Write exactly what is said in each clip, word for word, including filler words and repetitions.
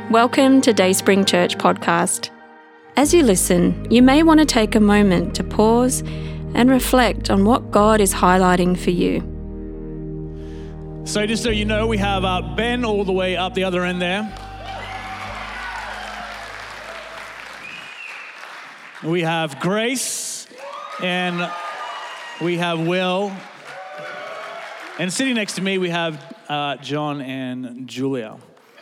Welcome to Dayspring Church podcast. As you listen, you may want to take a moment to pause and reflect on what God is highlighting for you. So just so you know, we have uh, Ben all the way up the other end there. We have Grace, and we have Will. And sitting next to me, we have uh, John and Julia.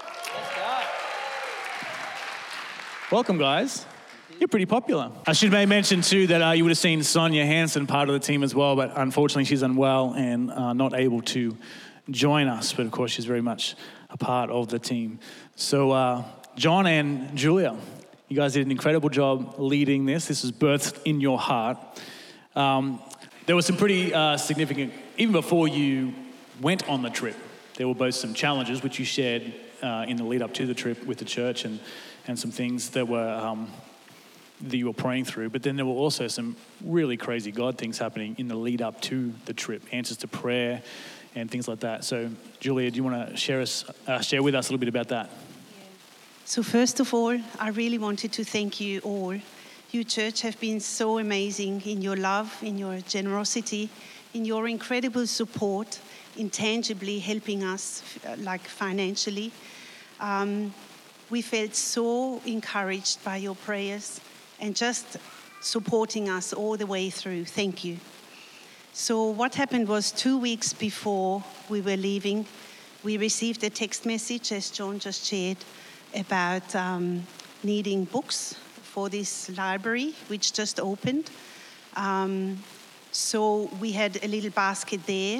Welcome, guys. You're pretty popular. I should may mention, too, that uh, you would have seen Sonia Hansen, part of the team as well, but unfortunately she's unwell and uh, not able to join us. But, of course, she's very much a part of the team. So, uh, John and Julia, you guys did an incredible job leading this. This was birthed in your heart. Um, there was some pretty uh, significant, even before you went on the trip, there were both some challenges which you shared uh, in the lead up to the trip with the church and, and some things that were um, that you were praying through. But then there were also some really crazy God things happening in the lead up to the trip, answers to prayer and things like that. So, Julia, do you want to share us, uh, share with us a little bit about that? So first of all, I really wanted to thank you all. You church have been so amazing in your love, in your generosity, in your incredible support, intangibly helping us, like financially. Um, we felt so encouraged by your prayers and just supporting us all the way through. Thank you. So what happened was two weeks before we were leaving, we received a text message, as John just shared, about um, needing books for this library, which just opened. Um, so we had a little basket there.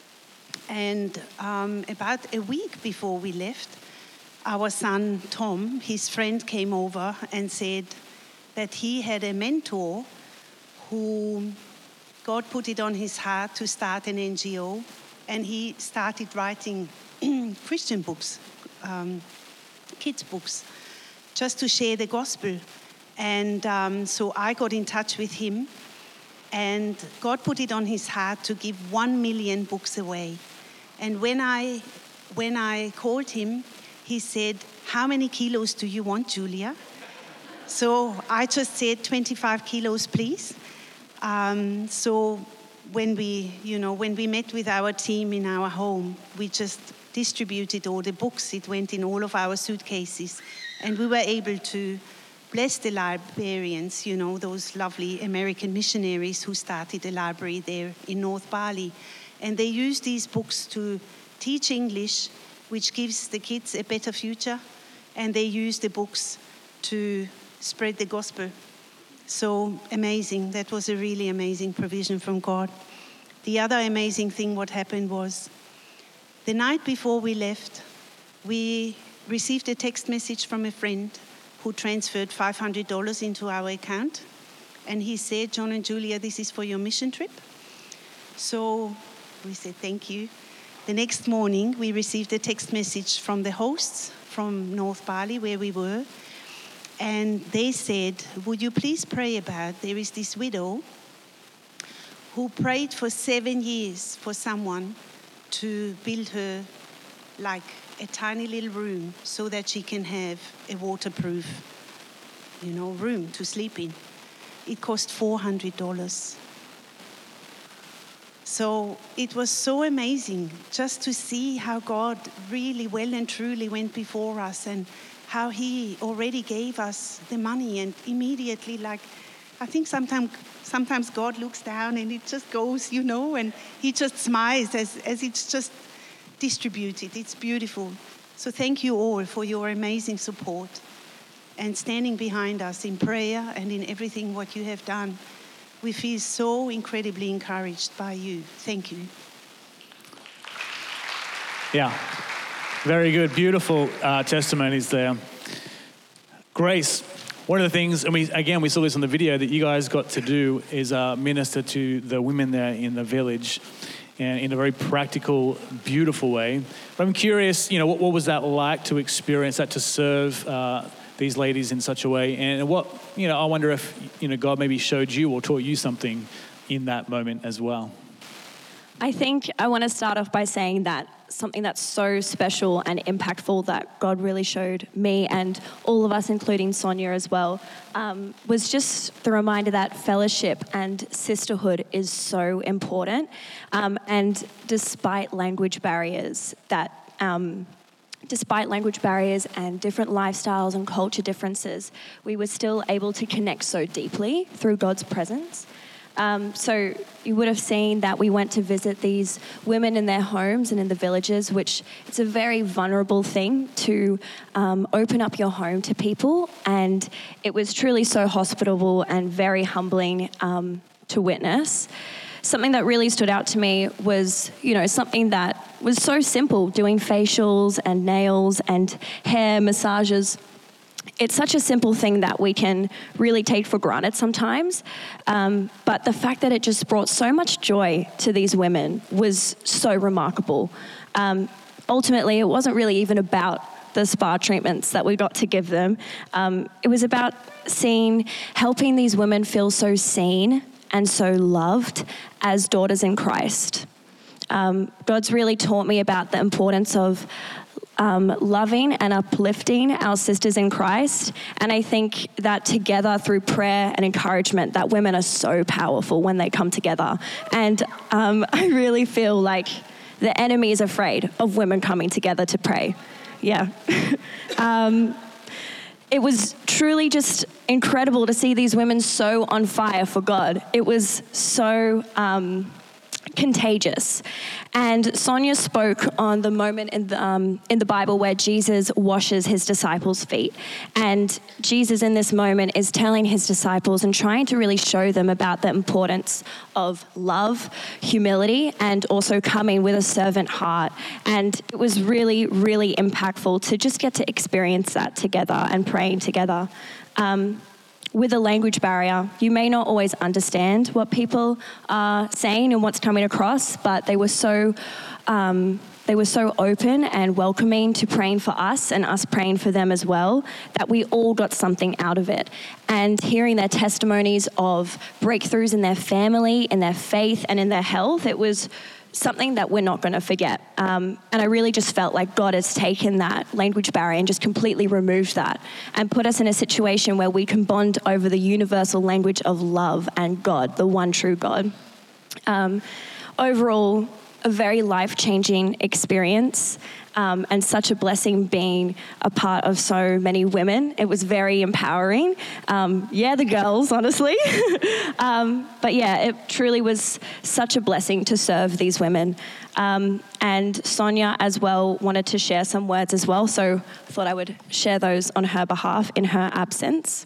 And um, about a week before we left, our son, Tom, his friend came over and said that he had a mentor who God put it on his heart to start an N G O, and he started writing Christian books, um, kids' books, just to share the gospel. And um, so I got in touch with him, and God put it on his heart to give one million books away. And when I, when I called him, he said, "How many kilos do you want, Julia?" So I just said, twenty-five kilos, please. Um, so when we, you know, when we met with our team in our home, we just distributed all the books. It went in all of our suitcases. And we were able to bless the librarians, you know, those lovely American missionaries who started a library there in North Bali. And they used these books to teach English, which gives the kids a better future. And they used the books to spread the gospel. So amazing. That was a really amazing provision from God. The other amazing thing what happened was the night before we left, we received a text message from a friend who transferred five hundred dollars into our account. And he said, "John and Julia, this is for your mission trip." So we said, thank you. The next morning, we received a text message from the hosts from North Bali, where we were. And they said, "Would you please pray about, there is this widow who prayed for seven years for someone to build her like a tiny little room so that she can have a waterproof, you know, room to sleep in. It cost four hundred dollars. So it was so amazing just to see how God really well and truly went before us and how he already gave us the money, and immediately, like, I think sometimes sometimes God looks down and it just goes, you know, and he just smiles as, as it's just distributed. It's beautiful. So thank you all for your amazing support and standing behind us in prayer and in everything what you have done. We feel so incredibly encouraged by you. Thank you. Yeah, very good. Beautiful uh, testimonies there. Grace, one of the things, and we again, we saw this on the video, that you guys got to do is uh, minister to the women there in the village, and in a very practical, beautiful way. But I'm curious, you know, what, what was that like to experience that, to serve uh, these ladies in such a way? And what, you know, I wonder if, you know, God maybe showed you or taught you something in that moment as well. I think I want to start off by saying that something that's so special and impactful that God really showed me and all of us, including Sonia as well, um, was just the reminder that fellowship and sisterhood is so important. Um, and despite language barriers that... Um, Despite language barriers and different lifestyles and culture differences, we were still able to connect so deeply through God's presence. Um, so you would have seen that we went to visit these women in their homes and in the villages, which it's a very vulnerable thing to um, open up your home to people. And it was truly so hospitable and very humbling um, to witness. Something that really stood out to me was, you know, something that was so simple, doing facials and nails and hair massages. It's such a simple thing that we can really take for granted sometimes. Um, but the fact that it just brought so much joy to these women was so remarkable. Um, ultimately, it wasn't really even about the spa treatments that we got to give them. Um, it was about seeing, helping these women feel so seen and so loved as daughters in Christ. Um, God's really taught me about the importance of um, loving and uplifting our sisters in Christ. And I think that together through prayer and encouragement, that women are so powerful when they come together. And um, I really feel like the enemy is afraid of women coming together to pray. Yeah. um, It was truly just incredible to see these women so on fire for God. It was so um, contagious. And Sonia spoke on the moment in the, um, in the Bible where Jesus washes his disciples' feet. And Jesus in this moment is telling his disciples and trying to really show them about the importance of love, humility, and also coming with a servant heart. And it was really, really impactful to just get to experience that together and praying together. Um, With a language barrier, you may not always understand what people are saying and what's coming across, but they were so um, they were so open and welcoming to praying for us and us praying for them as well, that we all got something out of it. And hearing their testimonies of breakthroughs in their family, in their faith, and in their health, it was something that we're not going to forget. Um, and I really just felt like God has taken that language barrier and just completely removed that and put us in a situation where we can bond over the universal language of love and God, the one true God. Um, overall, a very life-changing experience um, and such a blessing being a part of so many women. It was very empowering. Um, yeah, the girls, honestly. um, but yeah, it truly was such a blessing to serve these women. Um, and Sonia as well wanted to share some words as well, so I thought I would share those on her behalf in her absence.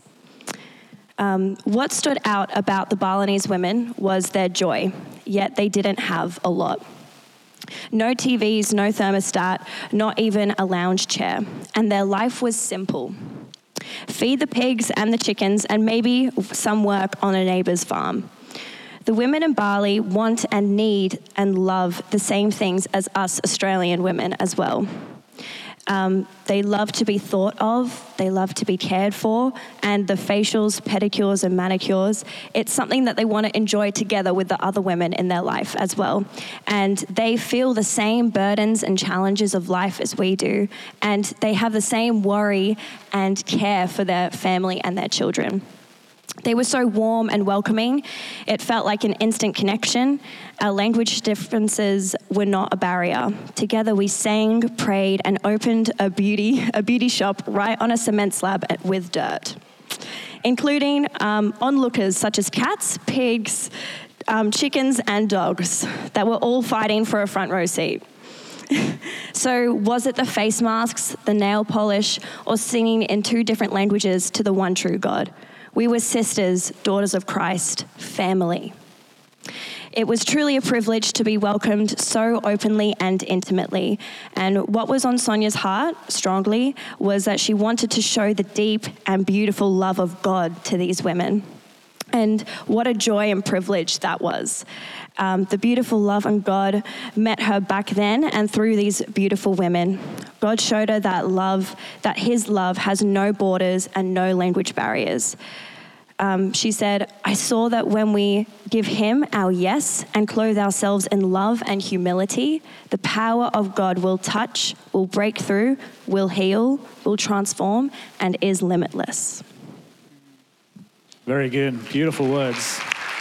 Um, what stood out about the Balinese women was their joy, yet they didn't have a lot. No T Vs, no thermostat, not even a lounge chair. And their life was simple. Feed the pigs and the chickens and maybe some work on a neighbour's farm. The women in Bali want and need and love the same things as us Australian women as well. Um, they love to be thought of, they love to be cared for, and the facials, pedicures, and manicures, it's something that they want to enjoy together with the other women in their life as well. And they feel the same burdens and challenges of life as we do, and they have the same worry and care for their family and their children. They were so warm and welcoming. It felt like an instant connection. Our language differences were not a barrier. Together we sang, prayed, and opened a beauty a beauty shop right on a cement slab with dirt, including um, onlookers such as cats, pigs, um, chickens, and dogs that were all fighting for a front row seat. So was it the face masks, the nail polish, or singing in two different languages to the one true God? We were sisters, daughters of Christ, family. It was truly a privilege to be welcomed so openly and intimately. And what was on Sonia's heart strongly was that she wanted to show the deep and beautiful love of God to these women. And what a joy and privilege that was. Um, the beautiful love of God met her back then and through these beautiful women. God showed her that love, that his love has no borders and no language barriers. Um, she said, I saw that when we give him our yes and clothe ourselves in love and humility, the power of God will touch, will break through, will heal, will transform, and is limitless. Very good. Beautiful words.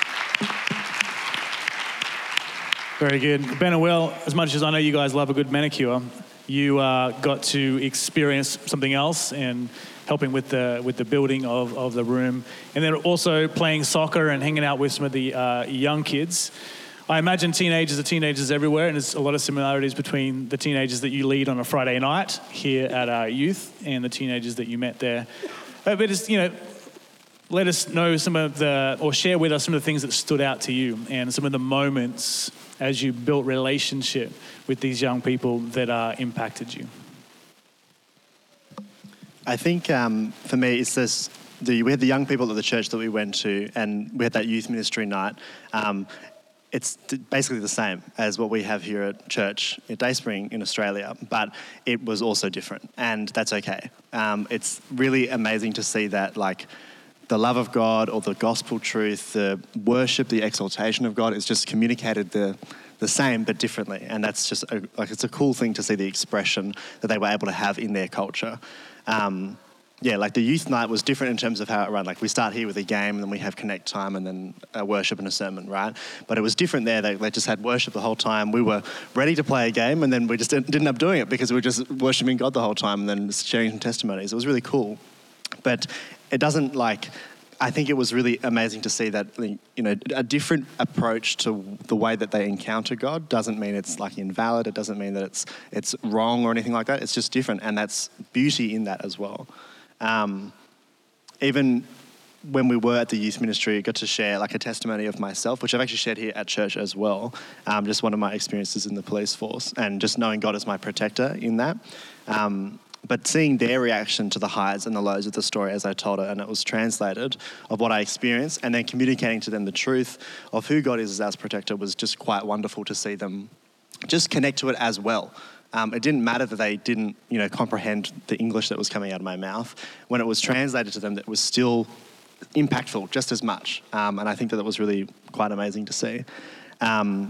Very good. Ben and Will, as much as I know you guys love a good manicure, you uh, got to experience something else and helping with the with the building of, of the room, and then also playing soccer and hanging out with some of the uh, young kids. I imagine teenagers are teenagers everywhere, and there's a lot of similarities between the teenagers that you lead on a Friday night here at our youth and the teenagers that you met there. Uh, but it's, you know, let us know some of the, or share with us some of the things that stood out to you and some of the moments as you built relationship with these young people that uh, impacted you. I think um, for me, it's this, the, we had the young people at the church that we went to, and we had that youth ministry night. Um, it's basically the same as what we have here at church at Dayspring in Australia, but it was also different, and that's okay. Um, it's really amazing to see that, like, the love of God or the gospel truth, the worship, the exaltation of God is just communicated the the same but differently, and that's just a, like it's a cool thing to see the expression that they were able to have in their culture. Um, yeah, like the youth night was different in terms of how it ran. Like we start here with a game, and then we have connect time, and then a worship and a sermon, right? But it was different there. They, they just had worship the whole time. We were ready to play a game, and then we just didn't, didn't end up doing it because we were just worshiping God the whole time and then sharing some testimonies. It was really cool, but it doesn't like. I think it was really amazing to see that, you know, a different approach to the way that they encounter God doesn't mean it's like invalid. It doesn't mean that it's it's wrong or anything like that. It's just different, and that's beauty in that as well. Um, even when we were at the youth ministry, I got to share like a testimony of myself, which I've actually shared here at church as well. Um, just one of my experiences in the police force, and just knowing God as my protector in that. Um, But seeing their reaction to the highs and the lows of the story as I told it, and it was translated of what I experienced, and then communicating to them the truth of who God is as our protector was just quite wonderful to see them just connect to it as well. Um, it didn't matter that they didn't, you know, comprehend the English that was coming out of my mouth. When it was translated to them, it was still impactful just as much. Um, and I think that that was really quite amazing to see. Um,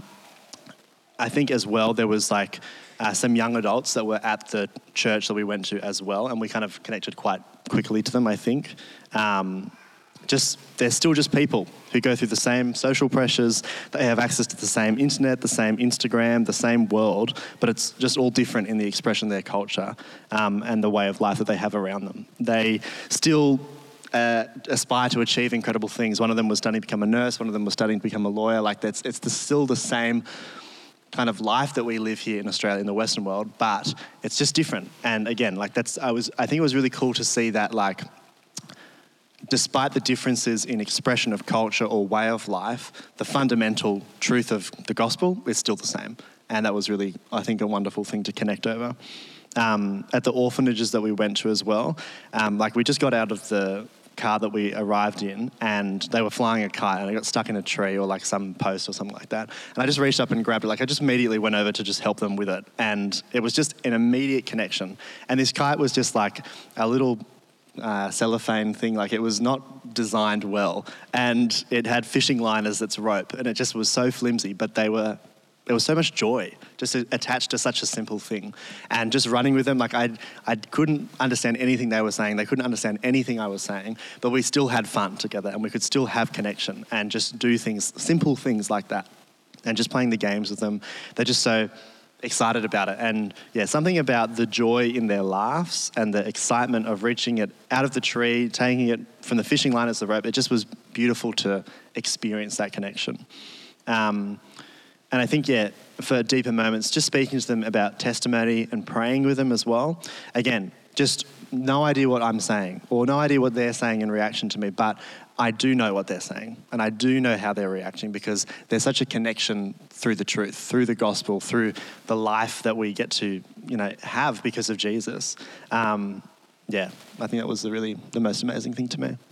I think as well there was like uh, some young adults that were at the church that we went to as well, and we kind of connected quite quickly to them, I think. Um, just they're still just people who go through the same social pressures. They have access to the same internet, the same Instagram, the same world, but it's just all different in the expression of their culture um, and the way of life that they have around them. They still Uh, aspire to achieve incredible things. One of them was studying to become a nurse. One of them was studying to become a lawyer. Like that's, it's the, still the same kind of life that we live here in Australia, in the Western world, but it's just different. And again, like that's, I was, I think it was really cool to see that, like, despite the differences in expression of culture or way of life, the fundamental truth of the gospel is still the same. And that was really, I think, a wonderful thing to connect over. Um, at the orphanages that we went to as well, um, like we just got out of the car that we arrived in, and they were flying a kite, and I got stuck in a tree or like some post or something like that. And I just reached up and grabbed it. Like I just immediately went over to just help them with it. And it was just an immediate connection. And this kite was just like a little uh, cellophane thing. Like it was not designed well. And it had fishing line as its rope. And it just was so flimsy, but they were... There was so much joy just attached to such a simple thing. And just running with them, like I I couldn't understand anything they were saying. They couldn't understand anything I was saying, but we still had fun together, and we could still have connection and just do things, simple things like that. And just playing the games with them, they're just so excited about it. And yeah, something about the joy in their laughs and the excitement of reaching it out of the tree, taking it from the fishing line as the rope, it just was beautiful to experience that connection. Um, And I think, yeah, for deeper moments, just speaking to them about testimony and praying with them as well. Again, just no idea what I'm saying or no idea what they're saying in reaction to me, but I do know what they're saying and I do know how they're reacting because there's such a connection through the truth, through the gospel, through the life that we get to, you know, have because of Jesus. Um, yeah, I think that was the really the most amazing thing to me.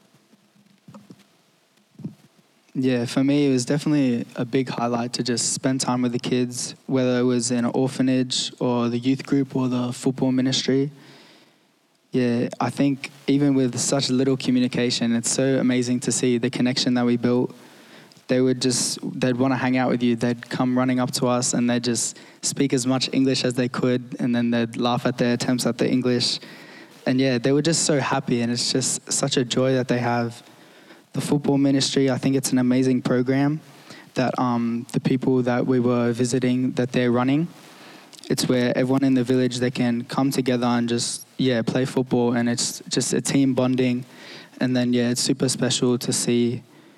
Yeah, for me, it was definitely a big highlight to just spend time with the kids, whether it was in an orphanage or the youth group or the football ministry. yeah, I think even with such little communication, it's so amazing to see the connection that we built. They would just, they'd want to hang out with you. They'd come running up to us and they'd just speak as much English as they could, and then they'd laugh at their attempts at the English. And yeah, they were just so happy, and it's just such a joy that they have. The football ministry, I think it's an amazing program that um, the people that we were visiting, that they're running. It's where everyone in the village, they can come together and just, yeah, play football, and it's just a team bonding. And then, yeah, it's super special to see.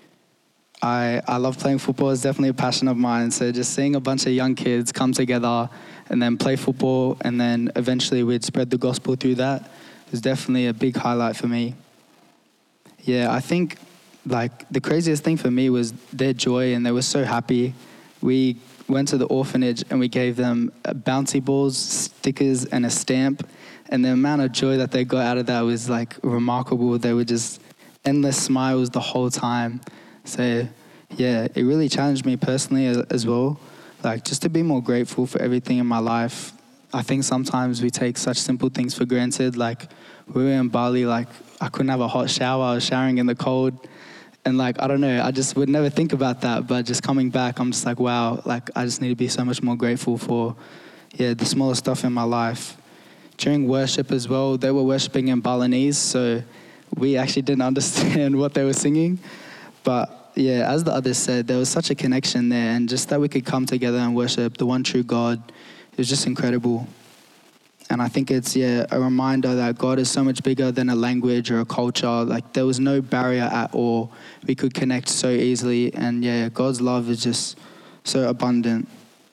I, I love playing football. It's definitely a passion of mine. So just seeing a bunch of young kids come together and then play football, and then eventually we'd spread the gospel through that, is definitely a big highlight for me. Yeah, I think like the craziest thing for me was their joy, and they were so happy. We went to the orphanage and we gave them bouncy balls, stickers, and a stamp. And the amount of joy that they got out of that was like remarkable. They were just endless smiles the whole time. So yeah, it really challenged me personally as well. Like just to be more grateful for everything in my life. I think sometimes we take such simple things for granted. Like we were in Bali, like I couldn't have a hot shower. I was showering in the cold. And like, I don't know, I just would never think about that. But just coming back, I'm just like, wow, like I just need to be so much more grateful for, yeah, the smaller stuff in my life. During worship as well, they were worshiping in Balinese, so we actually didn't understand what they were singing. But yeah, as the others said, there was such a connection there, and just that we could come together and worship the one true God, it was just incredible. And I think it's, yeah, a reminder that God is so much bigger than a language or a culture. Like there was no barrier at all. We could connect so easily, and yeah, God's love is just so abundant.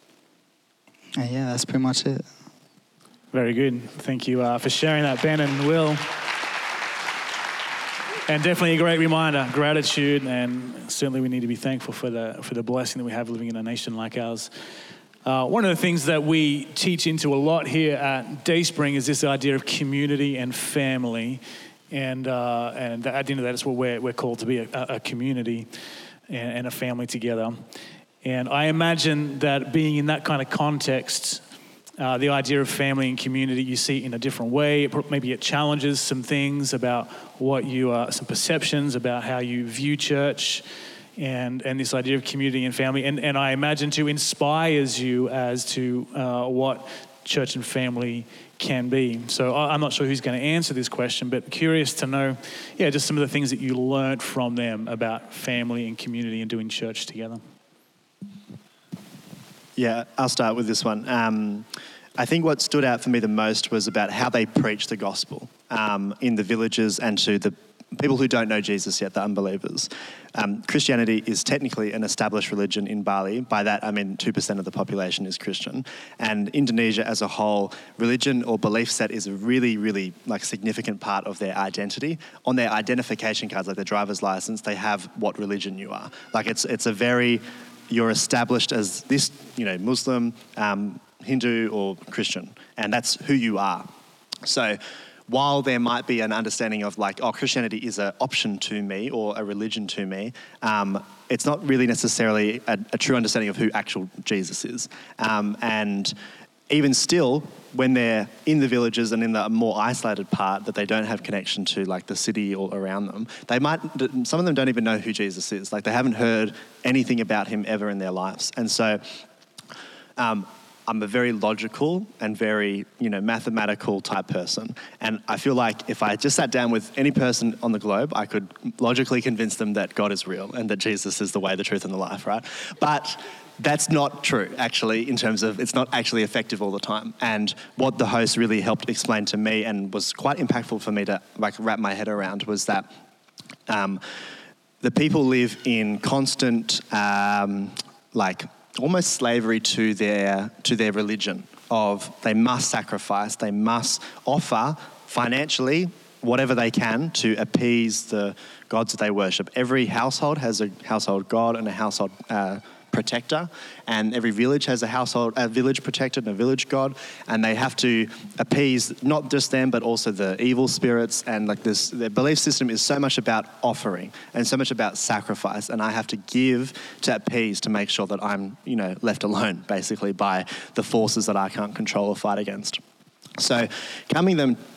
And yeah, that's pretty much it. Very good. Thank you uh, for sharing that, Ben and Will. And definitely a great reminder, gratitude, and certainly we need to be thankful for the for the blessing that we have living in a nation like ours. Uh, one of the things that we teach into a lot here at Dayspring is this idea of community and family, and uh, and at the end of that, it's what we're we're called to be, a, a community and, and a family together. And I imagine that being in that kind of context, Uh, the idea of family and community, you see it in a different way. Maybe it challenges some things about what you are, some perceptions about how you view church, and and this idea of community and family. And and I imagine too inspires you as to uh, what church and family can be. So I'm not sure who's going to answer this question, but curious to know, yeah, just some of the things that you learned from them about family and community and doing church together. Yeah, I'll start with this one. Um, I think what stood out for me the most was about how they preach the gospel um, in the villages and to the people who don't know Jesus yet, the unbelievers. Um, Christianity is technically an established religion in Bali. By that, I mean two percent of the population is Christian. And Indonesia as a whole, religion or belief set is a really, really like significant part of their identity. On their identification cards, like their driver's license, they have what religion you are. Like it's it's a very... You're established as this, you know, Muslim, um, Hindu or Christian, and that's who you are. So while there might be an understanding of like, oh, Christianity is an option to me or a religion to me, um, it's not really necessarily a, a true understanding of who actual Jesus is. Um, and even still, when they're in the villages and in the more isolated part that they don't have connection to, like the city or around them, they might, some of them don't even know who Jesus is. Like they haven't heard anything about him ever in their lives. And so um, I'm a very logical and very, you know, mathematical type person. And I feel like if I just sat down with any person on the globe, I could logically convince them that God is real and that Jesus is the way, the truth, and the life, right? But that's not true, actually, in terms of it's not actually effective all the time. And what the host really helped explain to me and was quite impactful for me to like wrap my head around was that um, the people live in constant, um, like, almost slavery to their to their religion of they must sacrifice, they must offer financially whatever they can to appease the gods that they worship. Every household has a household god and a household uh, protector, and every village has a household, a village protector and a village god, and they have to appease not just them but also the evil spirits. And like this, their belief system is so much about offering and so much about sacrifice, and I have to give to appease to make sure that I'm, you know, left alone basically by the forces that I can't control or fight against. So coming them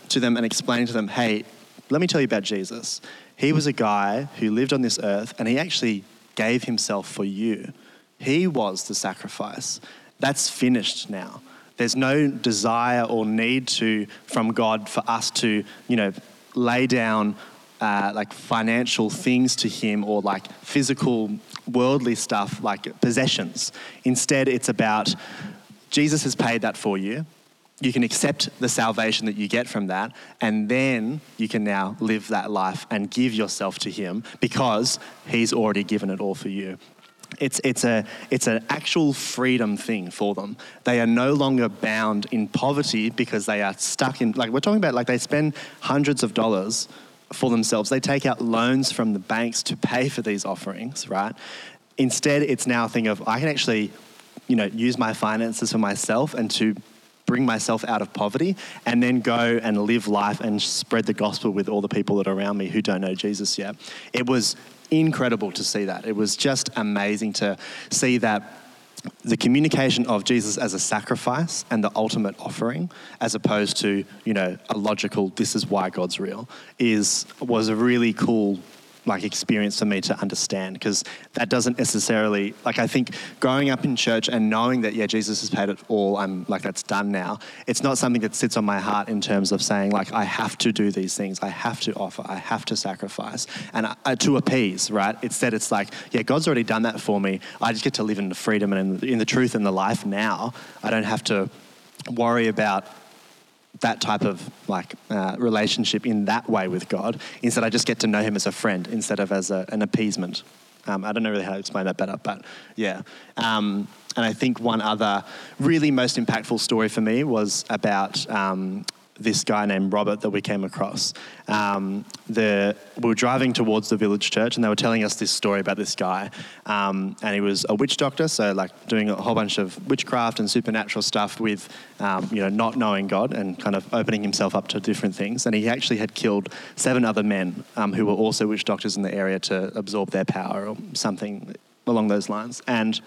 to them and explaining to them, hey, let me tell you about Jesus. He was a guy who lived on this earth and he actually gave himself for you. He was the sacrifice. That's finished now. There's no desire or need to from God for us to, you know, lay down uh, like financial things to him or like physical worldly stuff like possessions. Instead, it's about Jesus has paid that for you. You can accept the salvation that you get from that, and then you can now live that life and give yourself to him because he's already given it all for you. It's it's a it's an actual freedom thing for them. They are no longer bound in poverty because they are stuck in, like we're talking about, like they spend hundreds of dollars for themselves. They take out loans from the banks to pay for these offerings, right? Instead, it's now a thing of I can actually, you know, use my finances for myself and to bring myself out of poverty and then go and live life and spread the gospel with all the people that are around me who don't know Jesus yet. It was incredible to see that. It was just amazing to see that the communication of Jesus as a sacrifice and the ultimate offering, as opposed to, you know, a logical, this is why God's real, is was a really cool like experience for me to understand, because that doesn't necessarily, like I think growing up in church and knowing that, yeah, Jesus has paid it all, I'm like, that's done now. It's not something that sits on my heart in terms of saying like, I have to do these things, I have to offer, I have to sacrifice, and uh, to appease, right? Instead it's like, yeah, God's already done that for me. I just get to live in the freedom and in the, in the truth and the life now. I don't have to worry about that type of like uh, relationship in that way with God. Instead, I just get to know him as a friend instead of as a, an appeasement. Um, I don't know really how to explain that better, but yeah. Um, and I think one other really most impactful story for me was about um, this guy named Robert that we came across. Um, the, we were driving towards the village church and they were telling us this story about this guy. Um, and he was a witch doctor, so like doing a whole bunch of witchcraft and supernatural stuff with, um, you know, not knowing God and kind of opening himself up to different things. And he actually had killed seven other men um, who were also witch doctors in the area to absorb their power or something along those lines. And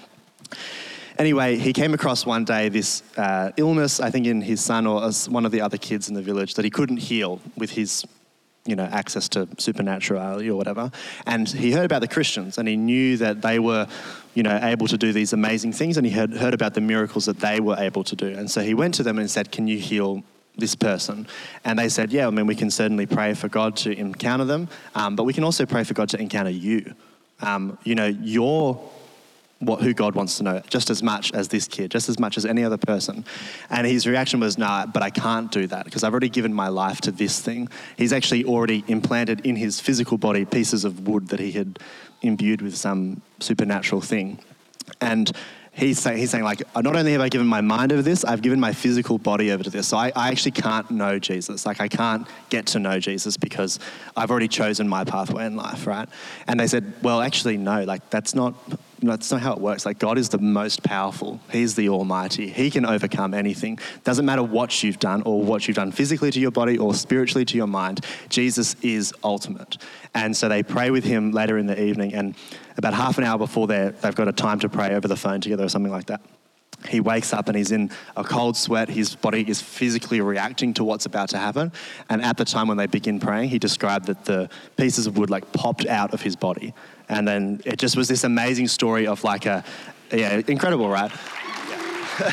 anyway, he came across one day this uh, illness, I think in his son or one of the other kids in the village, that he couldn't heal with his, you know, access to supernaturality or whatever. And he heard about the Christians and he knew that they were, you know, able to do these amazing things, and he had heard about the miracles that they were able to do. And so he went to them and said, can you heal this person? And they said, yeah, I mean, we can certainly pray for God to encounter them, um, but we can also pray for God to encounter you. Um, you know, you're what who God wants to know just as much as this kid, just as much as any other person. And his reaction was, nah, but I can't do that because I've already given my life to this thing. He's actually already implanted in his physical body pieces of wood that he had imbued with some supernatural thing. And he's saying, he's saying like, not only have I given my mind over this, I've given my physical body over to this. So I, I actually can't know Jesus. Like I can't get to know Jesus because I've already chosen my pathway in life, right? And they said, well, actually, no, like that's not... No, that's not how it works. Like God is the most powerful. He's the Almighty. He can overcome anything. Doesn't matter what you've done or what you've done physically to your body or spiritually to your mind. Jesus is ultimate. And so they pray with him later in the evening, and about half an hour before they've got a time to pray over the phone together or something like that, he wakes up and he's in a cold sweat. His body is physically reacting to what's about to happen. And at the time when they begin praying, he described that the pieces of wood like popped out of his body. And then it just was this amazing story of like a, yeah, incredible, right? Yeah.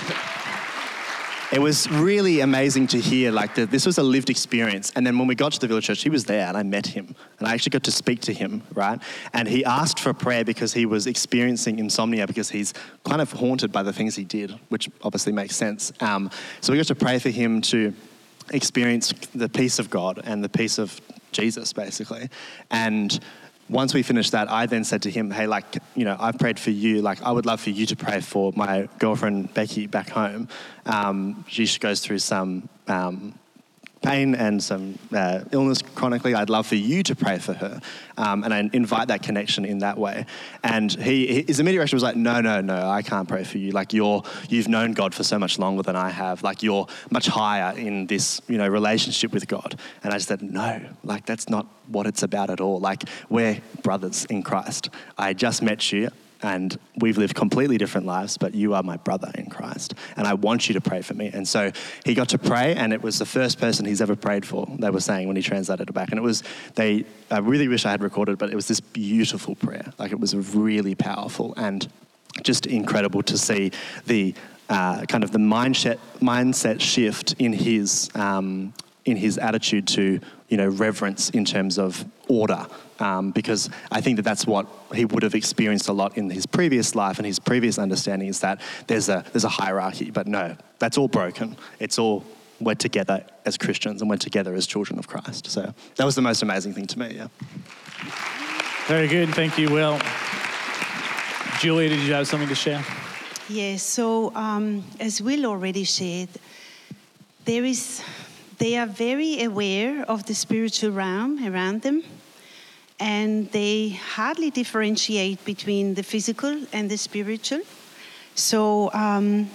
It was really amazing to hear like that this was a lived experience. And then when we got to the village church, he was there and I met him and I actually got to speak to him, right? And he asked for prayer because he was experiencing insomnia because he's kind of haunted by the things he did, which obviously makes sense. Um, so we got to pray for him to experience the peace of God and the peace of Jesus, basically. And once we finished that, I then said to him, hey, like, you know, I've prayed for you. Like, I would love for you to pray for my girlfriend, Becky, back home. Um, she goes through some um, pain and some uh, illness chronically. I'd love for you to pray for her. Um, and I invite that connection in that way. And he, his immediate reaction was like, no, no, no, I can't pray for you. Like, you're, you've known God for so much longer than I have. Like, you're much higher in this, you know, relationship with God. And I just said, no, like, that's not what it's about at all. Like, we're brothers in Christ. I just met you. and we've lived completely different lives, but you are my brother in Christ, and I want you to pray for me. And so he got to pray, and it was the first person he's ever prayed for, they were saying when he translated it back. And it was, they, I really wish I had recorded, but it was this beautiful prayer. Like, it was really powerful and just incredible to see the uh, kind of the mindset, mindset shift in his um, in his attitude to, you know, reverence in terms of order. Um, because I think that that's what he would have experienced a lot in his previous life and his previous understanding, is that there's a there's a hierarchy. But no, that's all broken. It's all, we're together as Christians and we're together as children of Christ. So that was the most amazing thing to me, yeah. Very good. Thank you, Will. Julia, did you have something to share? Yes, so um, as Will already shared, there is, they are very aware of the spiritual realm around them, and they hardly differentiate between the physical and the spiritual. So um,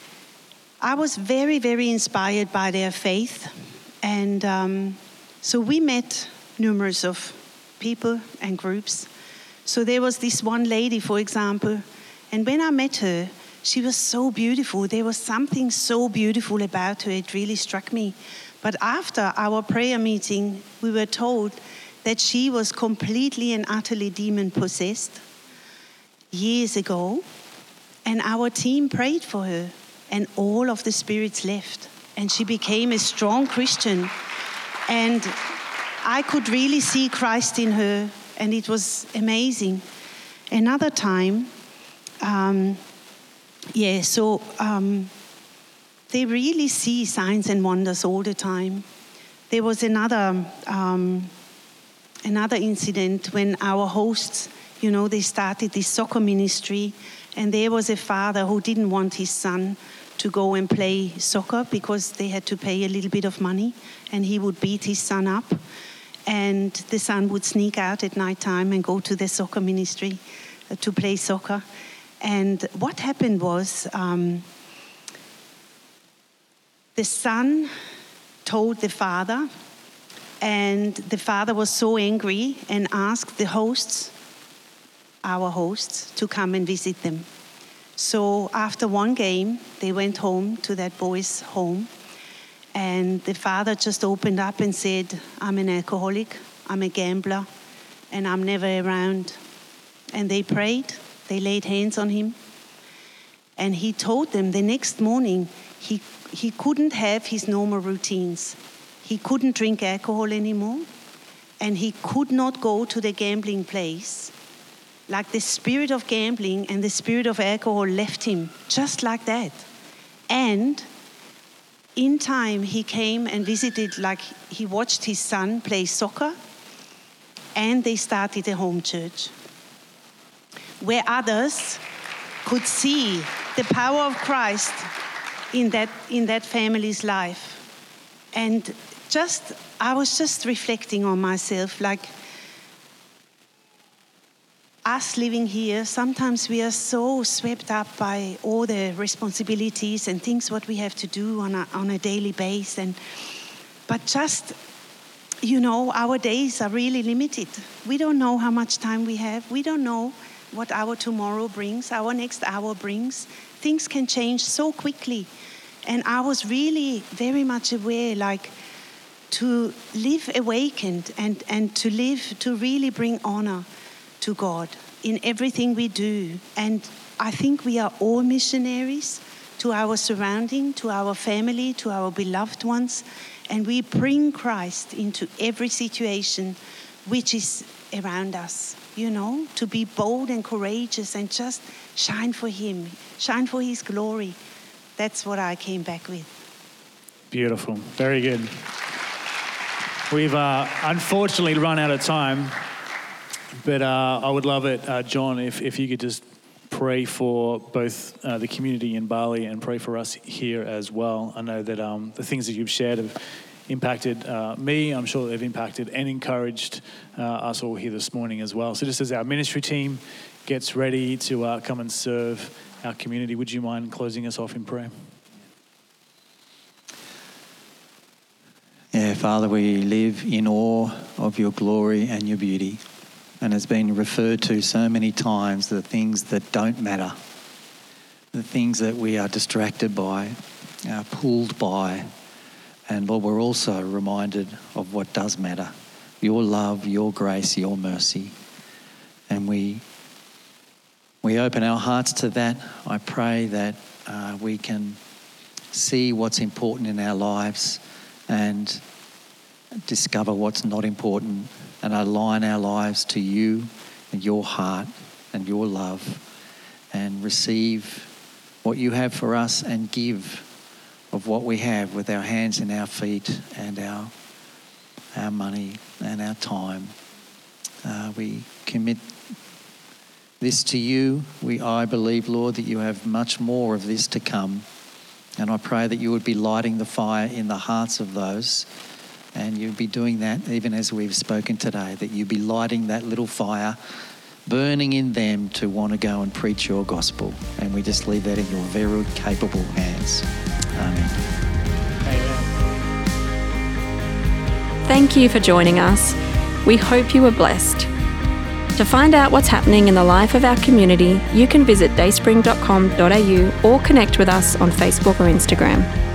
I was very, very inspired by their faith. And um, so we met numerous of people and groups. So there was this one lady, for example, and when I met her, she was so beautiful. There was something so beautiful about her. It really struck me. But after our prayer meeting, we were told that she was completely and utterly demon-possessed years ago. And our team prayed for her, and all of the spirits left. And she became a strong Christian. And I could really see Christ in her, and it was amazing. Another time, um, yeah, so um, they really see signs and wonders all the time. There was another um, another incident when our hosts, you know, they started this soccer ministry, and there was a father who didn't want his son to go and play soccer because they had to pay a little bit of money, and he would beat his son up. And the son would sneak out at night time and go to the soccer ministry uh, to play soccer. And what happened was um, the son told the father, and the father was so angry and asked the hosts, our hosts, to come and visit them. So after one game, they went home to that boy's home, and the father just opened up and said, I'm an alcoholic, I'm a gambler, and I'm never around. And they prayed, they laid hands on him, and he told them the next morning he, he couldn't have his normal routines. He couldn't drink alcohol anymore, and he could not go to the gambling place. Like the spirit of gambling and the spirit of alcohol left him, just like that. And in time, he came and visited, like he watched his son play soccer, and they started a home church where others could see the power of Christ in that, in that family's life. And just, I was just reflecting on myself, like, us living here, sometimes we are so swept up by all the responsibilities and things what we have to do on a, on a daily basis. And, but just, you know, our days are really limited. We don't know how much time we have. We don't know what our tomorrow brings, our next hour brings. Things can change so quickly. And I was really very much aware, like, to live awakened and, and to live, to really bring honor to God in everything we do. And I think we are all missionaries to our surrounding, to our family, to our beloved ones, and we bring Christ into every situation which is around us, you know, to be bold and courageous and just shine for Him, shine for His glory. That's what I came back with. Beautiful. Very good. We've uh, unfortunately run out of time. But uh, I would love it, uh, John, if, if you could just pray for both uh, the community in Bali and pray for us here as well. I know that um, the things that you've shared have impacted uh, me. I'm sure they've impacted and encouraged uh, us all here this morning as well. So just as our ministry team gets ready to uh, come and serve our community, would you mind closing us off in prayer? Yeah, Father, we live in awe of your glory and your beauty. and has been referred to so many times, the things that don't matter, the things that we are distracted by, are pulled by. And Lord, we're also reminded of what does matter, your love, your grace, your mercy. And we we open our hearts to that. I pray that uh, we can see what's important in our lives and discover what's not important and align our lives to you and your heart and your love and receive what you have for us and give of what we have with our hands and our feet and our our money and our time. Uh, we commit this to you. We, I believe, Lord, that you have much more of this to come. And I pray that you would be lighting the fire in the hearts of those, and you'd be doing that even as we've spoken today, that you'd be lighting that little fire, burning in them to want to go and preach your gospel. And we just leave that in your very capable hands. Amen. Thank you for joining us. We hope you were blessed. To find out what's happening in the life of our community, you can visit dayspring dot com dot a u or connect with us on Facebook or Instagram.